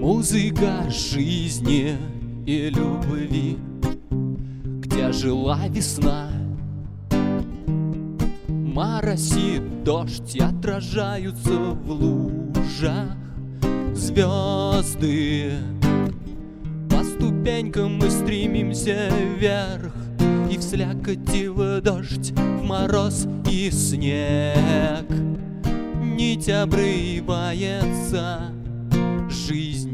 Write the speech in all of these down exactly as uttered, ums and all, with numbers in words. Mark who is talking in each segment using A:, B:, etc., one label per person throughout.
A: Музыка жизни и любви, где жила весна. Моросит дождь, и отражаются в лужах звезды. По ступенькам мы стремимся вверх, и в слякоти в дождь, в мороз и снег. Нить обрывается, жизнь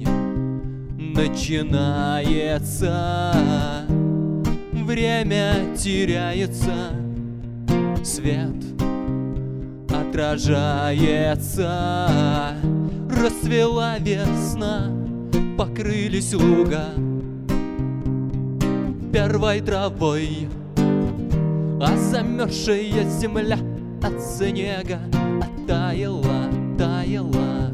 A: начинается, время теряется, свет отражается. Расцвела весна, покрылись луга первой травой, а замерзшая земля от снега оттаяла, таяла.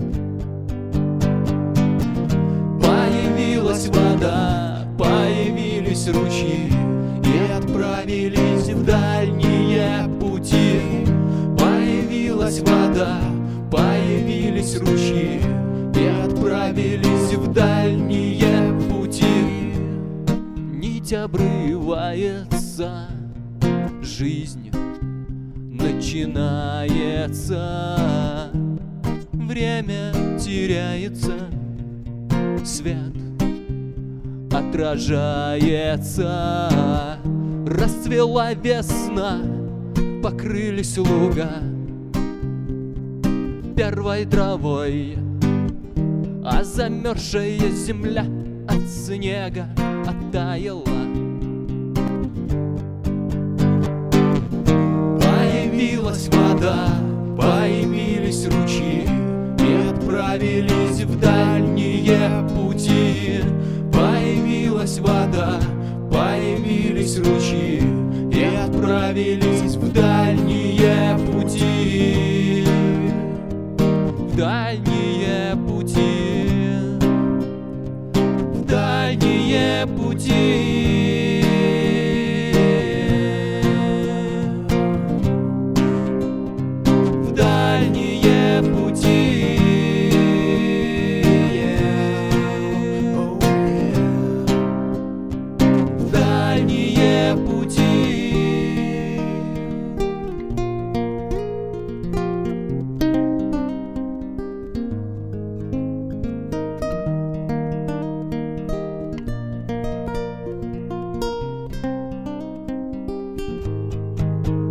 A: Появилась вода, появились ручьи, и отправились в дальние пути. Появилась вода, появились ручьи, и отправились в дальние пути. Нить обрывается, жизнь начинается, время теряется, свет отражается. Расцвела весна, покрылись луга первой травой, а замерзшая земля от снега оттаяла. Появилась вода, появились ручьи, и отправились в дальние пути. Появилась вода, появились ручьи, и отправились в дальние пути. В дальние пути, в дальние пути. В дальние пути. В дальние пути.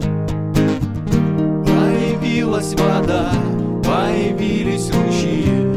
A: Появилась вода, появились ручьи,